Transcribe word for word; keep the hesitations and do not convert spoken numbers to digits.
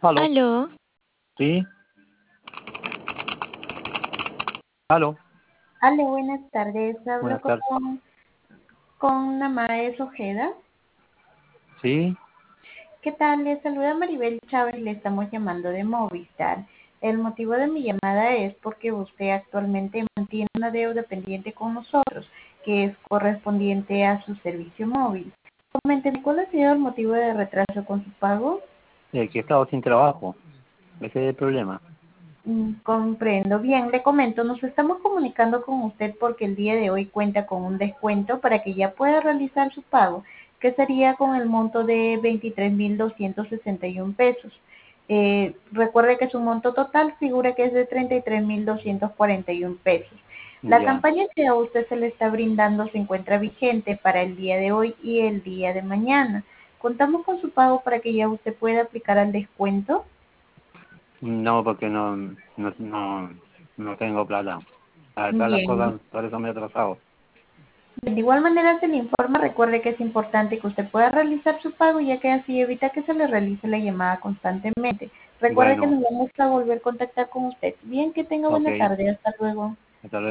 Aló, Aló, sí, aló, Hola, buenas tardes. Hablo buenas tardes. con, con Namaes Ojeda. Sí, ¿Qué tal? Le saluda Maribel Chávez. Le estamos llamando de Movistar. El motivo de mi llamada es porque usted actualmente mantiene una deuda pendiente con nosotros, que es correspondiente a su servicio móvil. Coménteme, ¿cuál ha sido el motivo de retraso con su pago? eh, que he estado sin trabajo. Ese es el problema. Mm, Comprendo. Bien, le comento, nos estamos comunicando con usted porque el día de hoy cuenta con un descuento para que ya pueda realizar su pago, que sería con el monto de veintitrés mil doscientos sesenta y uno pesos. Eh, recuerde que su monto total figura que es de treinta y tres mil doscientos cuarenta y uno pesos. La Ya, campaña que a usted se le está brindando se encuentra vigente para el día de hoy y el día de mañana. Contamos con su pago para que ya usted pueda aplicar al descuento. no, porque no, no, no, no tengo plata. La verdad, las Bien. cosas, por eso me he atrasado. De igual manera se le informa, recuerde que es importante que usted pueda realizar su pago ya que así evita que se le realice la llamada constantemente. Recuerde que Bueno, nos vamos a volver a contactar con usted. Bien, que tenga ok, buena tarde. Hasta luego. hasta luego.